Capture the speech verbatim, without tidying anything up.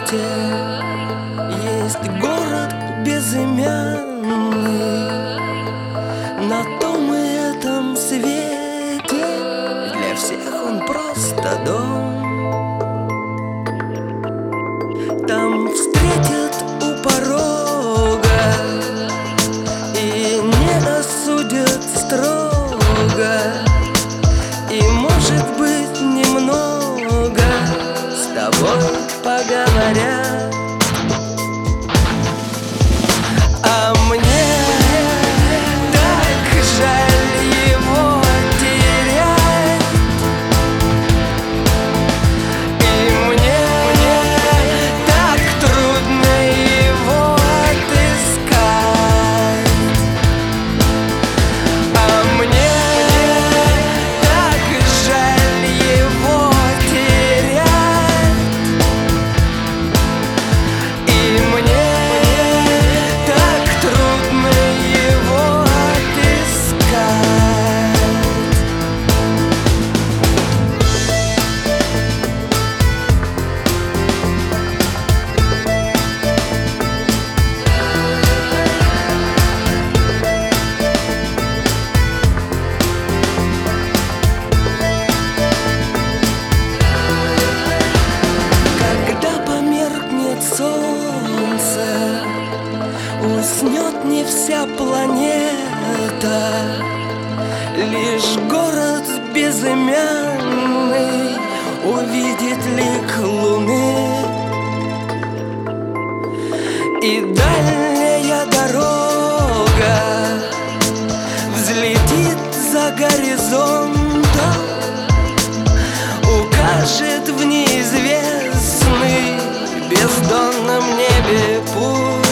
свете есть город безымянный. На том и этом свете для всех он просто дом. Там встретят у порога и не осудят строго, и, может быть, немного с тобой поговорят. А мне так жаль его терять, и мне, мне так трудно его отыскать. А мне так жаль его терять, и мне солнце, уснет не вся планета, лишь город безымянный увидит лик луны. И дальняя дорога взлетит за горизонтом, укажет в неизвестный бездонном небе путь.